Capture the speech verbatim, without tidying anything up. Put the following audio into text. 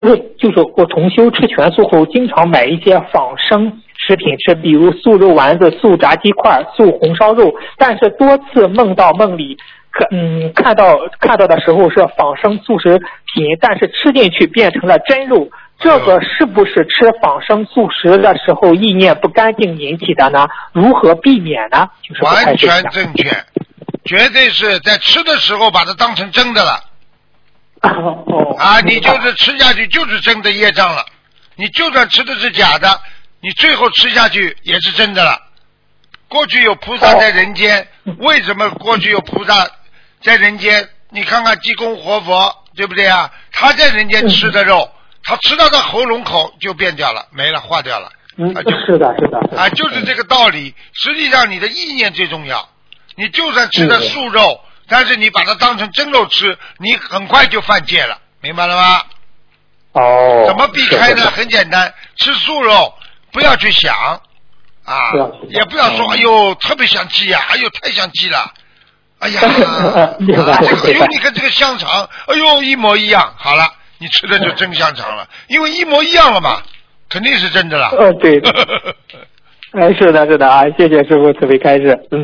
就是我同修吃全素后，经常买一些仿生食品吃，比如素肉丸子、素炸鸡块、素红烧肉，但是多次梦到梦里可嗯看到看到的时候是仿生素食品，但是吃进去变成了真肉。这个是不是吃仿生素食的时候意念不干净引起的呢？如何避免呢？就是完全正确，绝对是在吃的时候把它当成真的了。 哦、 啊，你就是吃下去就是真的业障了。你就算吃的是假的，你最后吃下去也是真的了。过去有菩萨在人间，哦、为什么过去有菩萨在人间？你看看济公活佛，对不对啊？他在人间吃的肉。嗯，他吃到的喉咙口就变掉了，没了，化掉了。 嗯，啊、是的，是的。 啊，就是这个道理。实际上，你的意念最重要。你就算吃的素肉，嗯、但是你把它当成真肉吃，你很快就犯戒了，明白了吗？ 哦。 怎么避开呢？很简单，吃素肉不要去想啊， 不也不要说、嗯、哎呦特别想鸡呀、啊，哎呦太想鸡了，哎呀， 啊、这个哎呦你看这个香肠，哎呦一模一样，好了。你吃的就真香肠了，因为一模一样了嘛，肯定是真的了。 呃，对。哎，是的，是的啊，谢谢师傅慈悲开示。嗯。